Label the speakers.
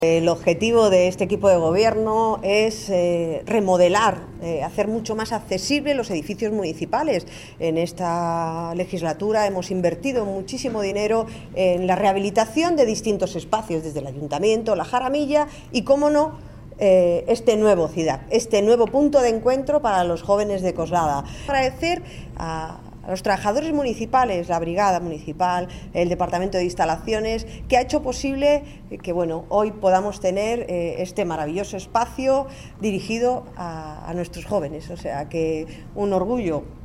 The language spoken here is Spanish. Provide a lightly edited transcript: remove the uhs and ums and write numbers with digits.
Speaker 1: El objetivo de este equipo de gobierno es remodelar, hacer mucho más accesibles los edificios municipales. En esta legislatura hemos invertido muchísimo dinero en la rehabilitación de distintos espacios, desde el Ayuntamiento, la Jaramilla y, cómo no, este nuevo CIDAC, este nuevo punto de encuentro para los jóvenes de Coslada. Agradecer a los trabajadores municipales, la brigada municipal, el departamento de instalaciones, que ha hecho posible que hoy podamos tener este maravilloso espacio dirigido a nuestros jóvenes. O sea que un orgullo